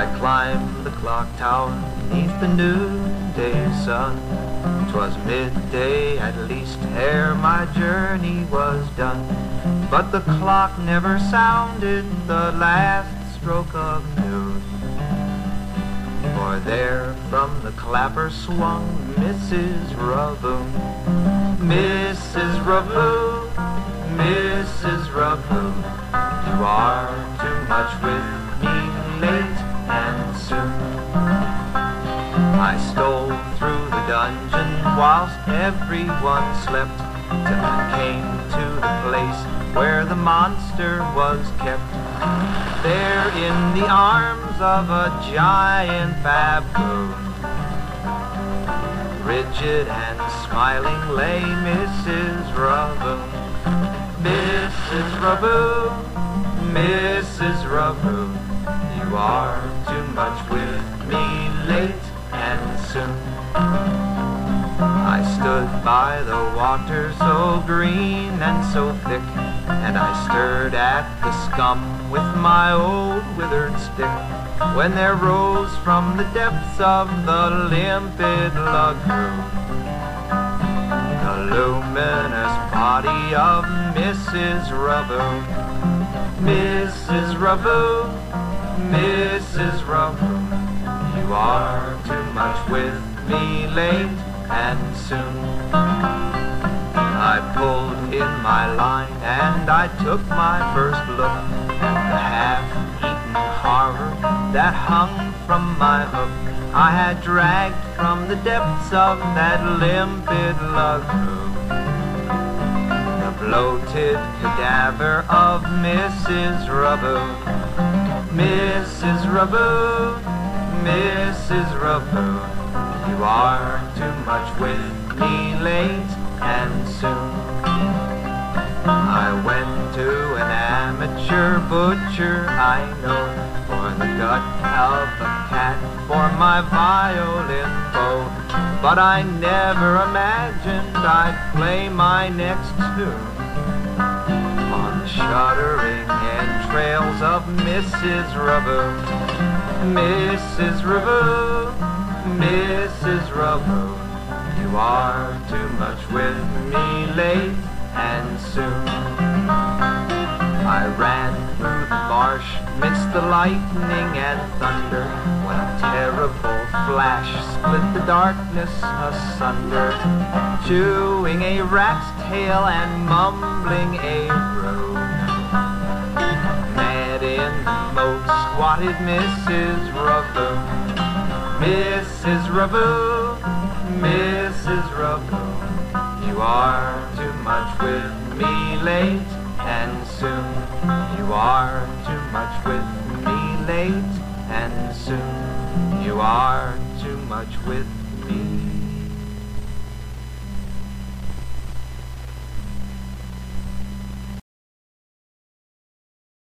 I climbed the clock tower neath the noonday sun. 'Twas midday at least ere my journey was done, but the clock never sounded the last stroke of noon. For there from the clapper swung Mrs. Ravoon. Mrs. Ravoon, Mrs. Ravoon, you are too much with me late and soon. I stole through the dungeon whilst everyone slept, till I came to the place where the monster was kept. There in the arms of a giant baboon, rigid and smiling lay Mrs. Ravoon. Mrs. Ravoon, Mrs. Ravoon, you are too much with me late and soon. I stood by the water so green and so thick, and I stirred at the scum with my old withered stick, when there rose from the depths of the limpid lagoon the luminous body of Mrs. Ravoon. Mrs. Ravoon, Mrs. Ravoon, you are too much with me late and soon. I pulled in my line and I took my first look at the half-eaten horror that hung from my hook. I had dragged from the depths of that limpid lagoon the bloated cadaver of Mrs. Ravoon. Mrs. Ravoon, Mrs. Ravoon, you are too much with me late and soon. I went to an amateur butcher I know, for the gut of a cat for my violin bow, but I never imagined I'd play my next tune on the shuddering entrails of Mrs. Ravoon. Mrs. Ravoon, Mrs. Ravoon, you are too much with me late and soon. I ran through the marsh midst the lightning and thunder, when a terrible flash split the darkness asunder. Chewing a rat's tail and mumbling a groan, mad in the moat squatted Mrs. Ravoon. Mrs. Ravoon, Mrs. Ravoon, you are too much with me late and soon. You are too much with me late and soon. You are too much with me